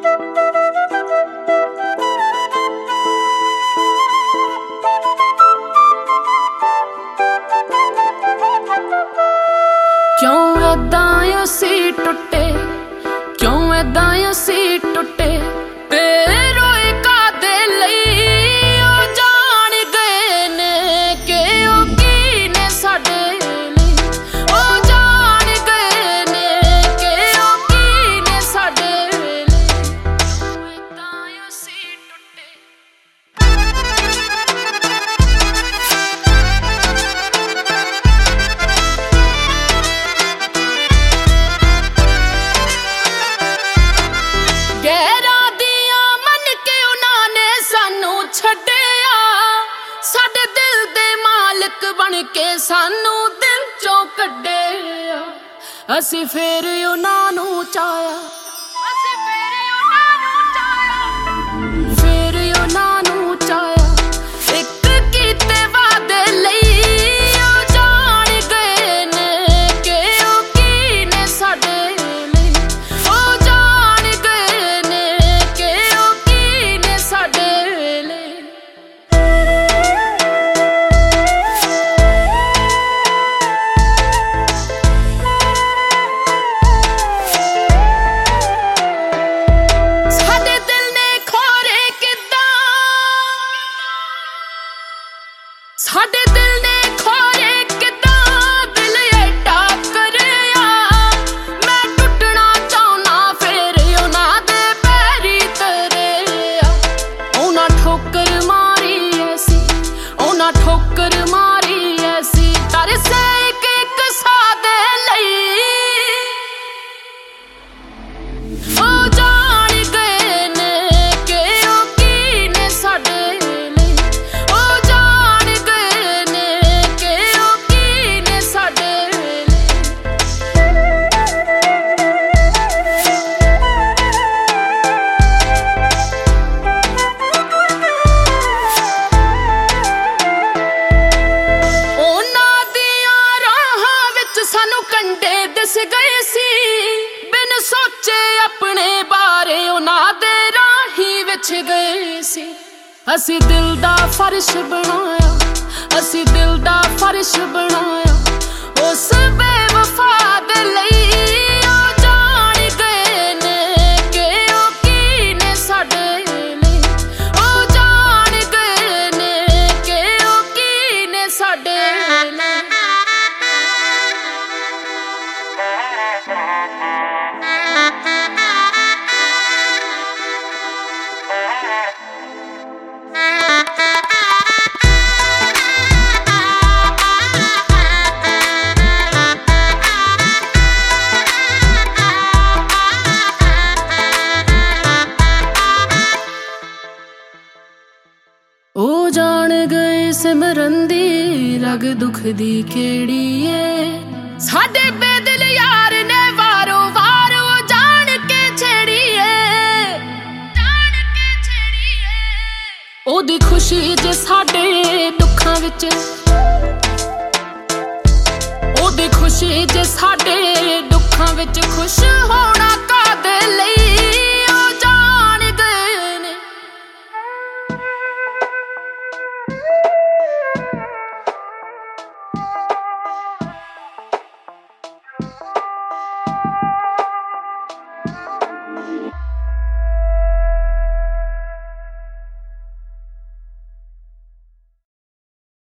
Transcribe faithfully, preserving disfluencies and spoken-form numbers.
क्यों ऐदां असीं टुटे, क्यों ऐदां असीं टुटे, ते रोए कादे लई ओ जान गए ने कि ओ की ने साडे लई, ओ जान गए ने कि ओ की ने साडे लई। क्यों ऐदां असीं टुटे। बन के सानू दिल चों कड्डिया, असी फेर उन्हां नूं चाया, असी फेर उन्हां नूं चाया, फेर उन्हां नूं चाया। इक कीते वादे लई ओ जान गए ने कि ओ की ने साडे लई, ओ जान गए ने कि ओ की ने साडे लई। साडे दिल ने खोरे किदां दिल एडा करिया, मैं टुटना चाहना फिर उन्हां दे पैरी तरिया। उन्हां ठोकर मारी ऐसी, उन्हां ठोकर मारी ऐसी, तरसे इक इक सादे लई ओ जान गए ने कि ओ की ने साडे लई, ओ जान गए ने कि ओ की ने साडे लई। उन्हां दियां राहां विच सानू कंडे दिस गए सी, बिन सोचे अपने बारे उन्हां दे राही विच गए सी। असी दिल दा फर्श बनाया, असी दिल दा फर्श बनाया, उस बेवफा दे लई ओ जान गए ने कि ओ की ने साडे लई, ओ जान गए ने कि ओ की ने साडे लई। ओ जान गए सिमरन दी रग दुख दी केड़ी ए, साडे बेदिल यार ने वारो वार ओ जान के छेड़ी ए, जान के छेड़ी ए। ओदी खुशी जे साडे दुखां विच, ओदी खुशी जे साडे दुखां विच खुश हो